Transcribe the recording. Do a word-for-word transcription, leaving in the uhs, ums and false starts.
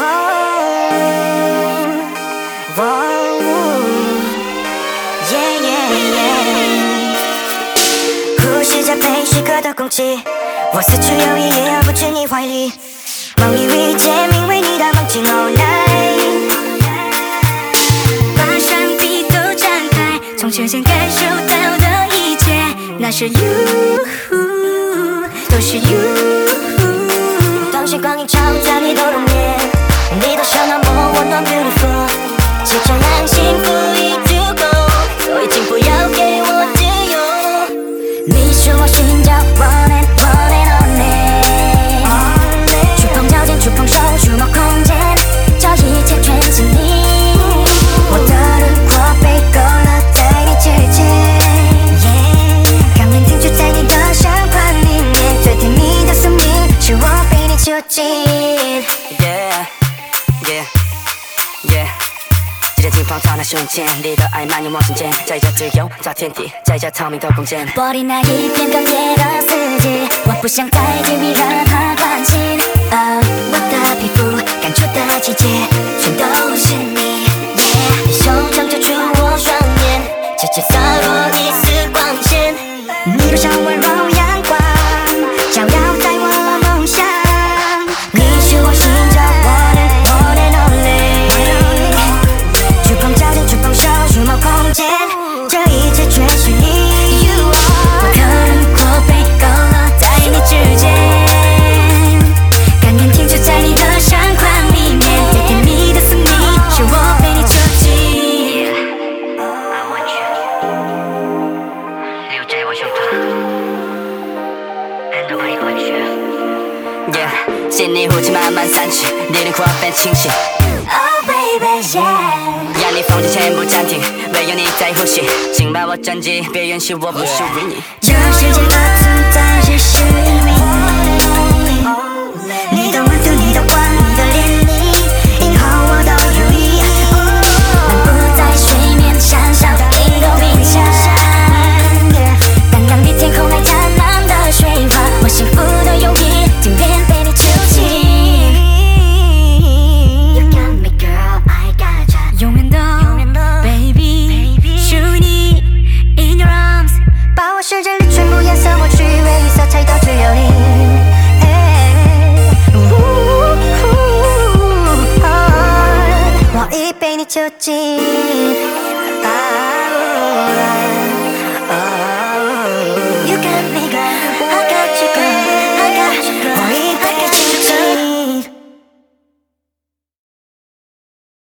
呼吸着被许可的空气，我死去有意也要不至你怀里。梦里遇见名为你的梦境，Oh night， 把山壁都展开，从指尖感受到的一切，那是 you， 都是 you。 当时光一照在你的容颜，你的笑那么温暖 beautiful， 只这样幸福已足够，所以请不要给我自由。你是我寻找 one and one and only， 触碰脚尖，触碰手，触摸空间，这一切全是你。我的轮廓被勾勒在你指尖， yeah， 感应停驻在你的相框里面，最甜蜜的宿命是我被你囚禁。 Yeah, yeah, yeah。记得金黄草那瞬间，你的爱漫游我心间，在这自由找天地，在这透明的空间。 玻璃那一片哽咽的四季，我不想再给予任何关心。哦，我的皮肤感触的季节，全都是你。 Yeah， 你手掌遮住我双眼，直接洒落一丝光线。你多像温柔阳光，照耀在我梦想。你是我寻找 one and one and only， 触碰脚尖，触碰手，触摸空间，这一切全是你。 我的轮廓被勾勒在你指尖，感觉停驻在你的相框里面，最甜蜜的宿命是我被你囚禁。 I want you， 留在我胸膛 ，and nobody but you。Yeah， 心里雾气慢慢散去，你轮廓变清晰。 Oh baby yeah， 眼里风景全部暂停，唯有你在呼吸，请把我占据，别允许我不属于你。 这世界的存在只是秘密，你的温度，你的光，你的涟漪，以后我都有意义。 漫步在水面，像小一朵云霞，荡漾比天空还灿烂的水花，我幸福的泳衣，今天被你囚禁。 You got me girl, I got ya， 永远的 baby， 属于你 in your arms， 把我世界里全部颜色抹去，唯一色彩都只有你。我已被你囚禁。